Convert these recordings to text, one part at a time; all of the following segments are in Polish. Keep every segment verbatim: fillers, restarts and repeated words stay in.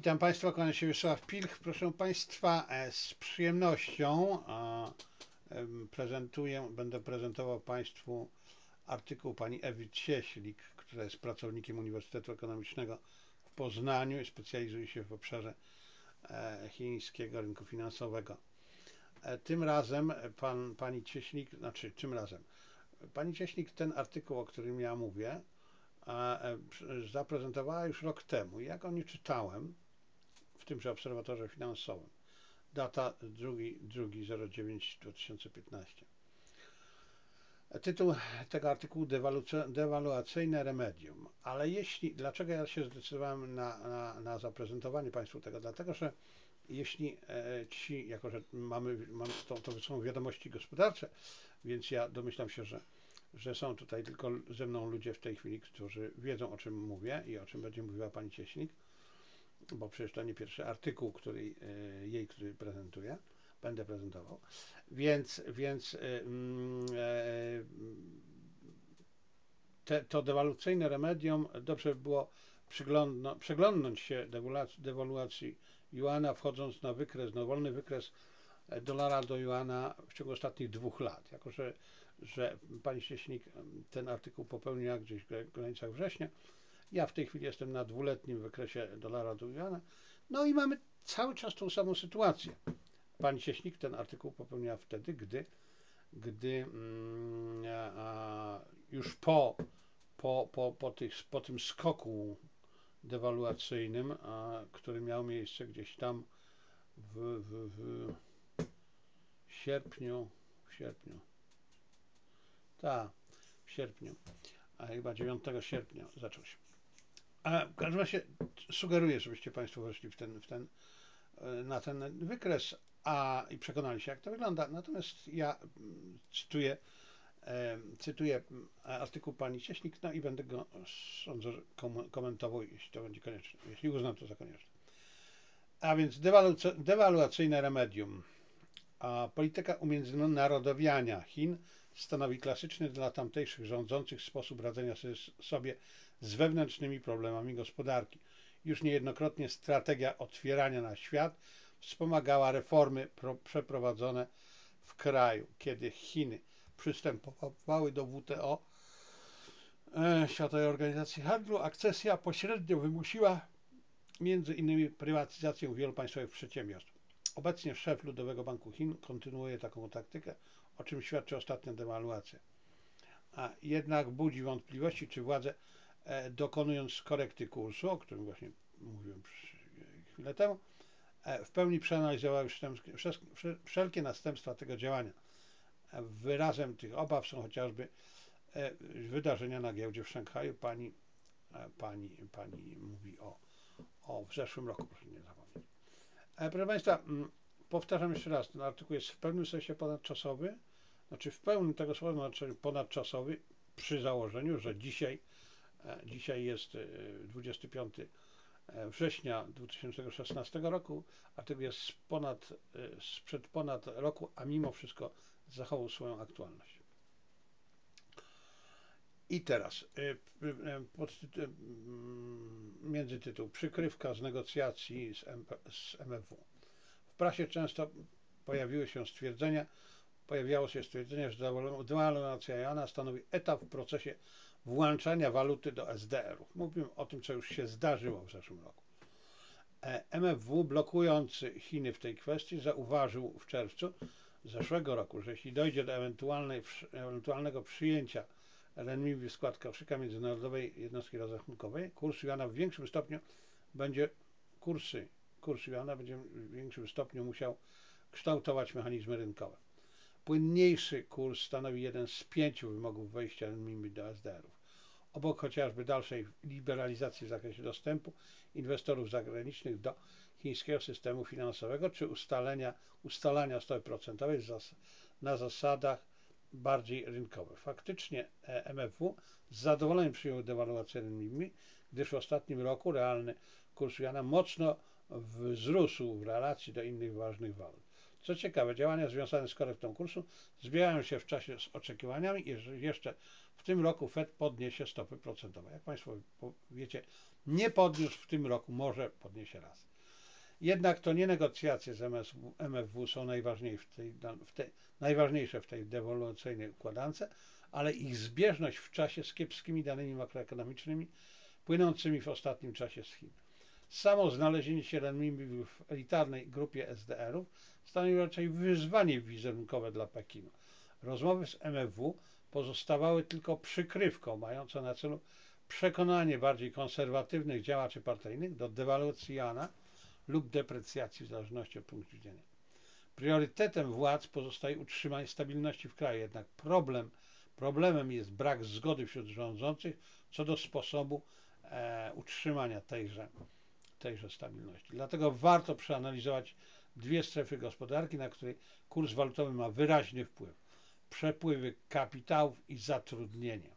Witam Państwa, kłaniam się Wiesław Pilch. Proszę Państwa, e, z przyjemnością e, em, prezentuję, będę prezentował Państwu artykuł pani Ewy Cieślik, która jest pracownikiem Uniwersytetu Ekonomicznego w Poznaniu i specjalizuje się w obszarze e, chińskiego rynku finansowego. E, Tym razem pan, pani Cieślik, znaczy tym razem, pani Cieślik ten artykuł, o którym ja mówię, e, e, zaprezentowała już rok temu. Ja go nie czytałem w tymże obserwatorze finansowym. Data drugi dziewięć dwa tysiące piętnaście. Tytuł tego artykułu dewaluacyjne remedium. Ale jeśli, dlaczego ja się zdecydowałem na, na, na zaprezentowanie Państwu tego? Dlatego, że jeśli e, ci, jako że mamy, mamy to, to są wiadomości gospodarcze, więc ja domyślam się, że, że są tutaj tylko ze mną ludzie w tej chwili, którzy wiedzą, o czym mówię i o czym będzie mówiła pani Cieślik, bo przecież to nie pierwszy artykuł, który e, jej, który prezentuję, będę prezentował. Więc, więc e, mm, e, te, to dewaluacyjne remedium dobrze by było przyglądno, przeglądnąć się dewaluacji, dewaluacji juana, wchodząc na wykres, na wolny wykres dolara do juana w ciągu ostatnich dwóch lat. Jako, że, że pani Cieśnik ten artykuł popełniła gdzieś w granicach września, ja w tej chwili jestem na dwuletnim wykresie dolara do juana. No i mamy cały czas tą samą sytuację. Pani Cieśnik ten artykuł popełniła wtedy, gdy, gdy mm, a, już po, po, po, po, tych, po tym skoku dewaluacyjnym, a, który miał miejsce gdzieś tam w, w, w sierpniu, w sierpniu, tak, w sierpniu, a chyba dziewiątego sierpnia zaczął się. A w każdym razie sugeruję, żebyście Państwo weszli w ten, w ten, na ten wykres a, i przekonali się, jak to wygląda. Natomiast ja mm, cytuję, e, cytuję artykuł pani Cieśnik, no i będę go, sądzę, komentował, jeśli to będzie konieczne, jeśli uznam to za konieczne. A więc dewaluacyjne remedium. A polityka umiędzynarodowiania Chin stanowi klasyczny dla tamtejszych rządzących sposób radzenia sobie z wewnętrznymi problemami gospodarki. Już niejednokrotnie strategia otwierania na świat wspomagała reformy przeprowadzone w kraju. Kiedy Chiny przystępowały do W T O, e, Światowej Organizacji Handlu, akcesja pośrednio wymusiła między innymi prywatyzację wielu państwowych przedsiębiorstw. Obecnie szef Ludowego Banku Chin kontynuuje taką taktykę, o czym świadczy ostatnia dewaluacja. A jednak budzi wątpliwości, czy władze e, dokonując korekty kursu, o którym właśnie mówiłem chwilę temu, e, w pełni przeanalizowały wszelkie następstwa tego działania. E, wyrazem tych obaw są chociażby e, wydarzenia na giełdzie w Szanghaju. Pani, e, pani, pani mówi o, o w zeszłym roku, proszę nie zapomnieć. E, proszę Państwa, powtarzam jeszcze raz, ten artykuł jest w pewnym sensie ponadczasowy, znaczy w pełnym tego słowa znaczeniu ponadczasowy, przy założeniu, że dzisiaj, e, dzisiaj jest e, dwudziestego piątego września dwa tysiące szesnastego roku, artykuł jest ponad, e, sprzed ponad roku, a mimo wszystko zachował swoją aktualność. I teraz podtytuł, międzytytuł Przykrywka z negocjacji z, z M F W. W prasie często pojawiły się stwierdzenia, pojawiało się stwierdzenie, że dewaluacja juana stanowi etap w procesie włączania waluty do S D R-ów. Mówimy o tym, co już się zdarzyło w zeszłym roku. M F W, blokujący Chiny w tej kwestii, zauważył w czerwcu zeszłego roku, że jeśli dojdzie do ewentualnego przyjęcia renminbi w skład koszyka międzynarodowej jednostki rozrachunkowej, kurs juana w większym stopniu będzie, kursy, kurs juana będzie w większym stopniu musiał kształtować mechanizmy rynkowe. Płynniejszy kurs stanowi jeden z pięciu wymogów wejścia renminbi do S D R-ów. Obok chociażby dalszej liberalizacji w zakresie dostępu inwestorów zagranicznych do chińskiego systemu finansowego, czy ustalenia, ustalania stopy procentowej na zasadach bardziej rynkowych. Faktycznie M F W z zadowoleniem przyjął dewaluację renminbi, gdyż w ostatnim roku realny kurs juana mocno wzrósł w relacji do innych ważnych walut. Co ciekawe, działania związane z korektą kursu zbierają się w czasie z oczekiwaniami i że jeszcze w tym roku Fed podniesie stopy procentowe. Jak Państwo wiecie, nie podniósł w tym roku, może podniesie raz. Jednak to nie negocjacje z M F W są najważniejsze w tej, w tej, najważniejsze w tej dewaluacyjnej układance, ale ich zbieżność w czasie z kiepskimi danymi makroekonomicznymi płynącymi w ostatnim czasie z Chin. Samo znalezienie się renminbi w elitarnej grupie S D R ów stanowi raczej wyzwanie wizerunkowe dla Pekinu. Rozmowy z M F W pozostawały tylko przykrywką mającą na celu przekonanie bardziej konserwatywnych działaczy partyjnych do dewaluacji juana lub deprecjacji w zależności od punktu widzenia. Priorytetem władz pozostaje utrzymanie stabilności w kraju, jednak problem, problemem jest brak zgody wśród rządzących co do sposobu e, utrzymania tejże, tejże stabilności. Dlatego warto przeanalizować dwie strefy gospodarki, na które kurs walutowy ma wyraźny wpływ. Przepływy kapitałów i zatrudnienie.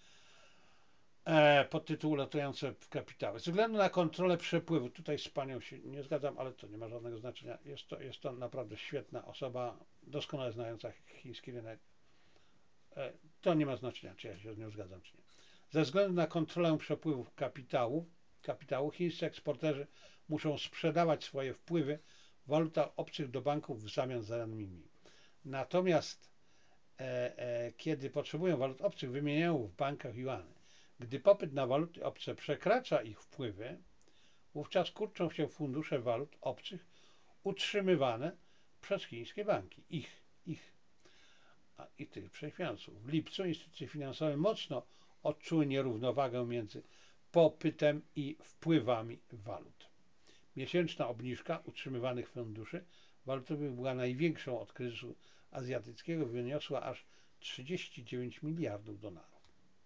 E, podtytuł Latujące w kapitały. Ze względu na kontrolę przepływu, tutaj z panią się nie zgadzam, ale to nie ma żadnego znaczenia. Jest to, jest to naprawdę świetna osoba, doskonale znająca chiński rynek. E, to nie ma znaczenia, czy ja się z nią zgadzam, czy nie. Ze względu na kontrolę przepływów kapitału, kapitału chińscy eksporterzy muszą sprzedawać swoje wpływy w walutach obcych do banków w zamian za renminbi. Natomiast e, e, kiedy potrzebują walut obcych, wymieniają w bankach juany. Gdy popyt na waluty obce przekracza ich wpływy, wówczas kurczą się fundusze walut obcych utrzymywane przez chińskie banki, ich, ich a, i tych przedsiębiorców. W lipcu instytucje finansowe mocno odczuły nierównowagę między popytem i wpływami walut. Miesięczna obniżka utrzymywanych funduszy walutowych była największą od kryzysu azjatyckiego, wyniosła aż trzydzieści dziewięć miliardów dolarów.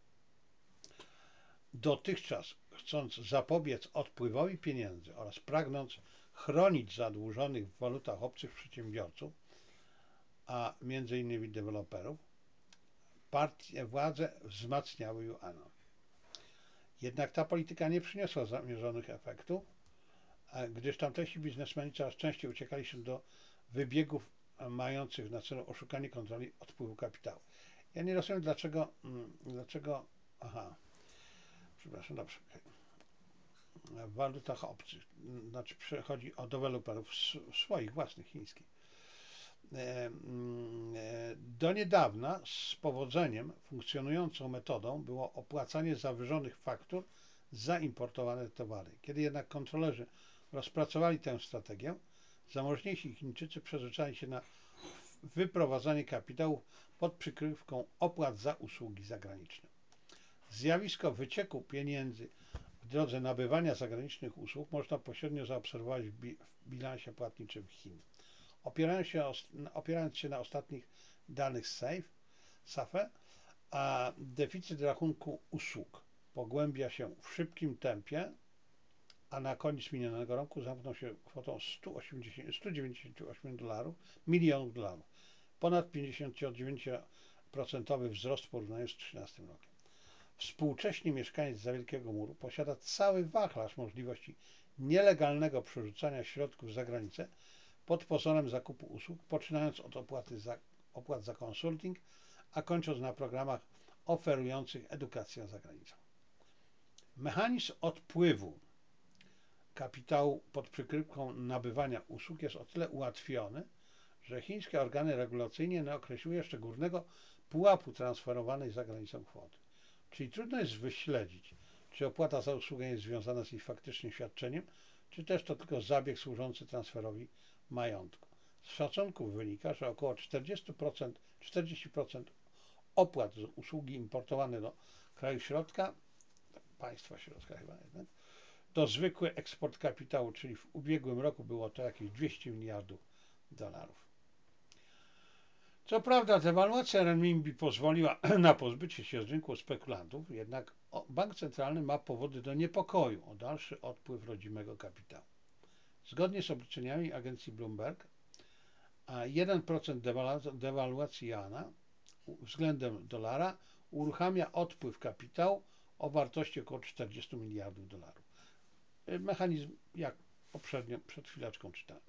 Dotychczas, chcąc zapobiec odpływowi pieniędzy oraz pragnąc chronić zadłużonych w walutach obcych przedsiębiorców, a między innymi deweloperów, partie władze wzmacniały juana. Jednak ta polityka nie przyniosła zamierzonych efektów, gdyż tamtejsi biznesmeni coraz częściej uciekali się do wybiegów mających na celu oszukanie kontroli odpływu kapitału. Ja nie rozumiem, dlaczego, dlaczego, aha, przepraszam, dobrze, w walutach obcych, znaczy chodzi o deweloperów swoich własnych chińskich. Do niedawna z powodzeniem funkcjonującą metodą było opłacanie zawyżonych faktur za importowane towary. Kiedy jednak kontrolerzy rozpracowali tę strategię, zamożniejsi Chińczycy przyzwyczaili się na wyprowadzanie kapitałów pod przykrywką opłat za usługi zagraniczne. Zjawisko wycieku pieniędzy w drodze nabywania zagranicznych usług można pośrednio zaobserwować w, bi w bilansie płatniczym Chin. Opierając się, o, opierając się na ostatnich danych z SAFE, a deficyt rachunku usług pogłębia się w szybkim tempie, a na koniec minionego roku zamknął się kwotą sto dziewięćdziesiąt osiem dolarów, milionów dolarów. Ponad pięćdziesiąt dziewięć procent wzrost w porównaniu z dwa tysiące trzynastym rokiem. Współcześnie mieszkaniec za Wielkiego Muru posiada cały wachlarz możliwości nielegalnego przerzucania środków za granicę pod pozorem zakupu usług, poczynając od opłaty za, opłat za konsulting, a kończąc na programach oferujących edukację za granicą. Mechanizm odpływu kapitału pod przykrywką nabywania usług jest o tyle ułatwiony, że chińskie organy regulacyjne nie określiły jeszcze górnego pułapu transferowanej za granicą kwoty. Czyli trudno jest wyśledzić, czy opłata za usługę jest związana z ich faktycznym świadczeniem, czy też to tylko zabieg służący transferowi majątku. Z szacunków wynika, że około czterdzieści procent, czterdzieści procent opłat z usługi importowane do kraju środka, państwa środka chyba jednak, to zwykły eksport kapitału, czyli w ubiegłym roku było to jakieś dwieście miliardów dolarów. Co prawda dewaluacja renminbi pozwoliła na pozbycie się z rynku spekulantów, jednak bank centralny ma powody do niepokoju o dalszy odpływ rodzimego kapitału. Zgodnie z obliczeniami agencji Bloomberg, a jeden procent dewaluacji juana względem dolara uruchamia odpływ kapitału o wartości około czterdzieści miliardów dolarów. Mechanizm, jak poprzednio, przed chwileczką czytałem.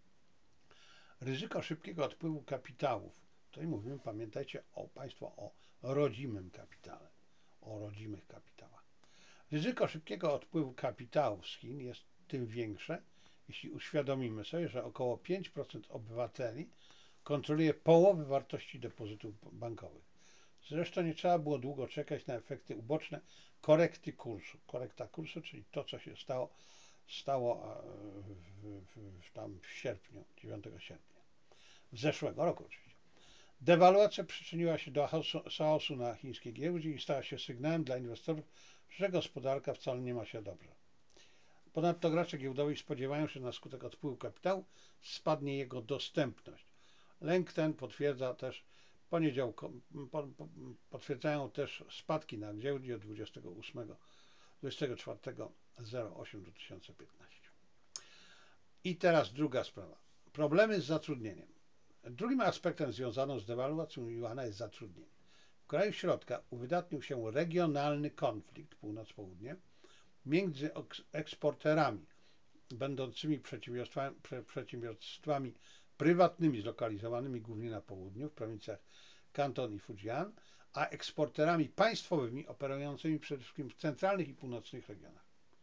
Ryzyko szybkiego odpływu kapitałów. Tutaj mówimy, pamiętajcie o Państwo o rodzimym kapitale, o rodzimych kapitałach. Ryzyko szybkiego odpływu kapitałów z Chin jest tym większe, jeśli uświadomimy sobie, że około pięć procent obywateli kontroluje połowę wartości depozytów bankowych. Zresztą nie trzeba było długo czekać na efekty uboczne korekty kursu. Korekta kursu, czyli to, co się stało, stało e, w, w, w, tam w sierpniu, dziewiątego sierpnia, zeszłego roku oczywiście. Dewaluacja przyczyniła się do chaosu na chińskiej giełdzie i stała się sygnałem dla inwestorów, że gospodarka wcale nie ma się dobrze. Ponadto gracze giełdowi spodziewają się, że na skutek odpływu kapitału spadnie jego dostępność. Lęk ten potwierdza też poniedziałko, po, po, potwierdzają też spadki na giełdzie od dwudziestego ósmego dwudziestego czwartego zero osiem dwa tysiące piętnaście. I teraz druga sprawa. Problemy z zatrudnieniem. Drugim aspektem związanym z dewaluacją juana jest zatrudnienie. W kraju środka uwydatnił się regionalny konflikt północ-południe między eksporterami będącymi przedsiębiorstwami, przedsiębiorstwami prywatnymi zlokalizowanymi głównie na południu, w prowincjach Kanton i Fujian, a eksporterami państwowymi operującymi przede wszystkim w centralnych i północnych regionach.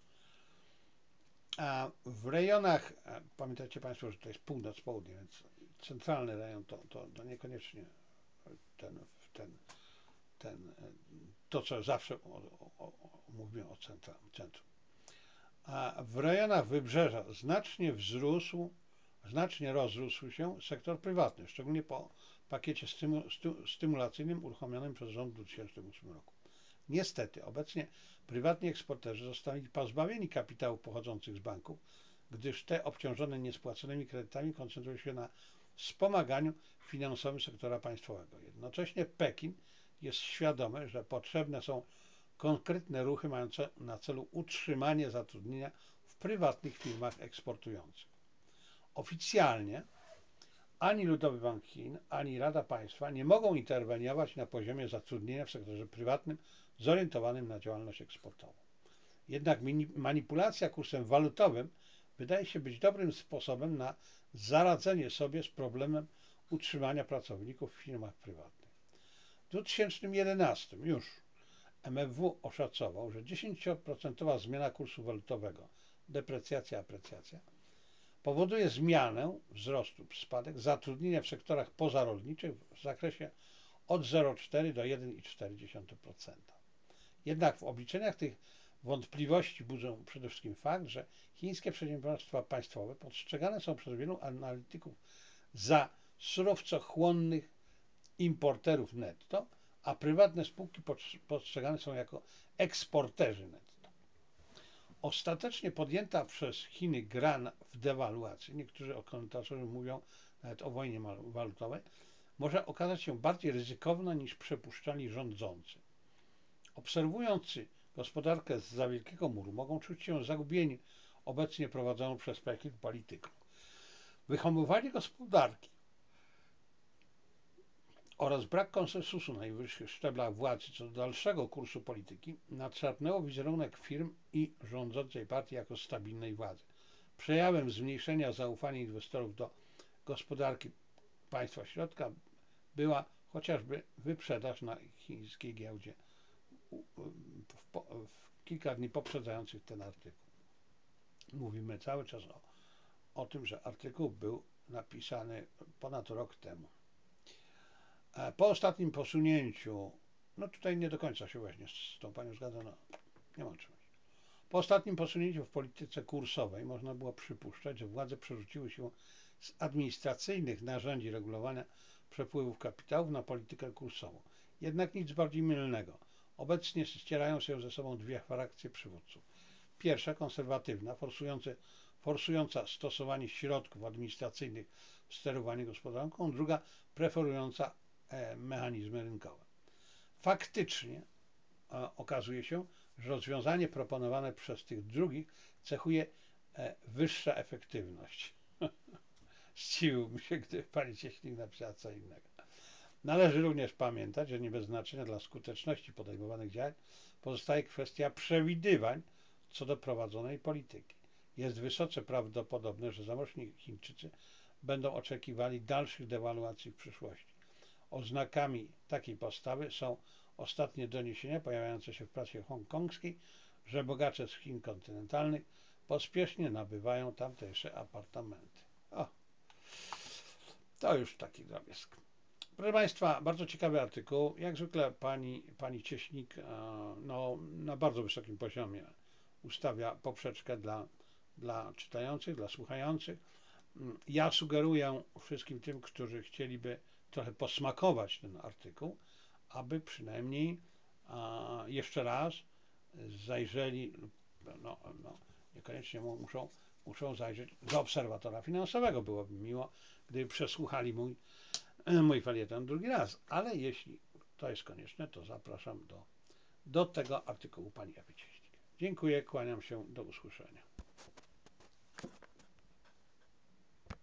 A w rejonach, pamiętacie Państwo, że to jest północ, południe, więc centralny rejon to, to, to niekoniecznie ten, ten, ten, to, co zawsze o, o, o, mówimy o centrum. A w rejonach wybrzeża znacznie wzrósł, znacznie rozrósł się sektor prywatny, szczególnie po pakiecie stymulacyjnym uruchomionym przez rząd w dwa tysiące ósmym roku. Niestety, obecnie prywatni eksporterzy zostali pozbawieni kapitałów pochodzących z banków, gdyż te obciążone niespłaconymi kredytami koncentrują się na wspomaganiu finansowym sektora państwowego. Jednocześnie Pekin jest świadomy, że potrzebne są konkretne ruchy mające na celu utrzymanie zatrudnienia w prywatnych firmach eksportujących. Oficjalnie ani Ludowy Bank Chin, ani Rada Państwa nie mogą interweniować na poziomie zatrudnienia w sektorze prywatnym zorientowanym na działalność eksportową. Jednak manipulacja kursem walutowym wydaje się być dobrym sposobem na zaradzenie sobie z problemem utrzymania pracowników w firmach prywatnych. W dwa tysiące jedenastym już M F W oszacował, że dziesięcioprocentowa zmiana kursu walutowego, deprecjacja, aprecjacja, powoduje zmianę wzrostu, spadek zatrudnienia w sektorach pozarolniczych w zakresie od zero przecinek cztery do jeden przecinek cztery procent. Jednak w obliczeniach tych wątpliwości budzą przede wszystkim fakt, że chińskie przedsiębiorstwa państwowe postrzegane są przez wielu analityków za surowcochłonnych importerów netto, a prywatne spółki postrzegane są jako eksporterzy netto. Ostatecznie podjęta przez Chiny gra w dewaluacji, niektórzy komentatorzy mówią nawet o wojnie walutowej, może okazać się bardziej ryzykowna niż przypuszczali rządzący. Obserwujący gospodarkę zza wielkiego muru mogą czuć się zagubieni obecnie prowadzoną przez Pekin polityką. Wyhamowanie gospodarki oraz brak konsensusu na najwyższych szczeblach władzy co do dalszego kursu polityki nadszarpnęło wizerunek firm i rządzącej partii jako stabilnej władzy. Przejawem zmniejszenia zaufania inwestorów do gospodarki państwa środka była chociażby wyprzedaż na chińskiej giełdzie w, w kilka dni poprzedzających ten artykuł. Mówimy cały czas o, o tym, że artykuł był napisany ponad rok temu. Po ostatnim posunięciu, no tutaj nie do końca się właśnie z tą panią zgadzam, no, nie ma czym. Po ostatnim posunięciu w polityce kursowej można było przypuszczać, że władze przerzuciły się z administracyjnych narzędzi regulowania przepływów kapitałów na politykę kursową. Jednak nic bardziej mylnego. Obecnie ścierają się ze sobą dwie frakcje przywódców. Pierwsza, konserwatywna, forsująca stosowanie środków administracyjnych w sterowaniu gospodarką, druga, preferująca e, mechanizmy rynkowe. Faktycznie e, okazuje się, że rozwiązanie proponowane przez tych drugich cechuje e, wyższa efektywność. Zdziwiłbym się, gdyby pani Cieślik napisała co innego. Należy również pamiętać, że nie bez znaczenia dla skuteczności podejmowanych działań pozostaje kwestia przewidywań co do prowadzonej polityki. Jest wysoce prawdopodobne, że zamożni Chińczycy będą oczekiwali dalszych dewaluacji w przyszłości. Oznakami takiej postawy są ostatnie doniesienia pojawiające się w prasie hongkongskiej, że bogacze z Chin kontynentalnych pospiesznie nabywają tamtejsze apartamenty. O, to już taki drobiazg. Proszę Państwa, bardzo ciekawy artykuł. Jak zwykle pani, pani Cieśnik e, no, na bardzo wysokim poziomie ustawia poprzeczkę dla, dla czytających, dla słuchających. Mm, Ja sugeruję wszystkim tym, którzy chcieliby trochę posmakować ten artykuł, aby przynajmniej a, jeszcze raz zajrzeli, no, no, niekoniecznie muszą, muszą zajrzeć do obserwatora finansowego. Byłoby miło, gdyby przesłuchali mój, mój felieton drugi raz, ale jeśli to jest konieczne, to zapraszam do, do tego artykułu pani Ewy Cieślik. Dziękuję, kłaniam się, do usłyszenia.